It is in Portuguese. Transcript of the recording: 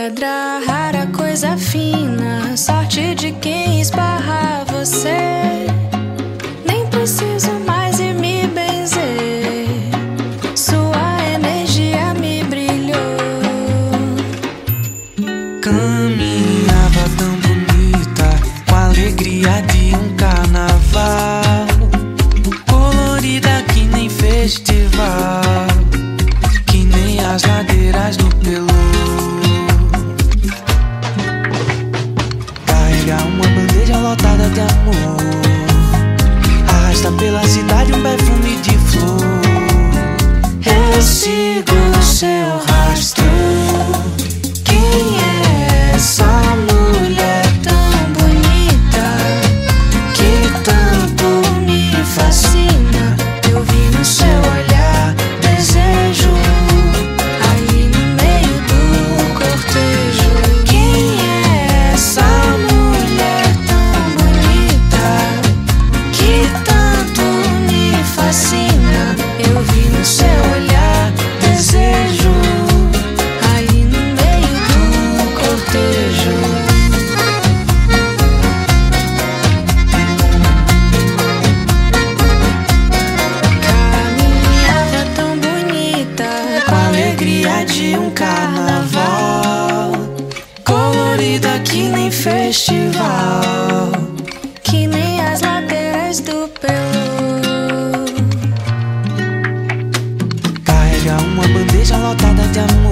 pedra rara, coisa fina, sorte de quem esbarra você. Nem preciso mais ir me benzer, sua energia me brilhou. Caminhava tão bonita, com a alegria de um carnaval, colorida que nem festival, que nem as ladeiras do Pelô. Carrega uma bandeja lotada de amor, arrasta pela cidade um perfume de flor. Eu sigo seu rastro. Quem é essa mulher tão bonita, que tanto me fascina? Eu vi no seu olhar desejo, aí no meio do cortejo. Quem é essa mulher tão bonita, que tanto me fascina? Eu vi no seu olhar desejo, aí no meio do cortejo. Caminhava tão bonita, com a alegria de um carnaval, colorida que nem festival, que nem as ladeiras do Pelô. Carrega uma bandeja lotada de amor,